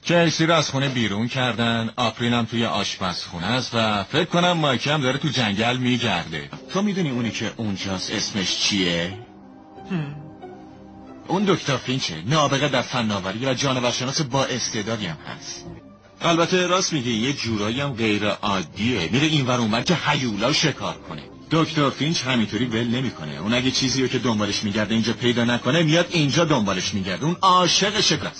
چلسی رو از خونه بیرون کردن، آپریل هم توی آشپزخونه است و فکر کنم مایک هم داره تو جنگل میگرده. تو میدونی اونی که اونجاست اسمش چیه؟ اون دکتر فینچه، نابغه در فناوری و جانورشناس با استعدادی هم هست. البته راست میگه، یه جورایی هم غیر عادیه، میره اینور اونور که هیولا شکار کنه. دکتر فینچ همینطوری ول نمیکنه. اون اگه چیزی رو که دنبالش میگرده اینجا پیدا نکنه، میاد اینجا دنبالش میگرده. اون عاشق شکار.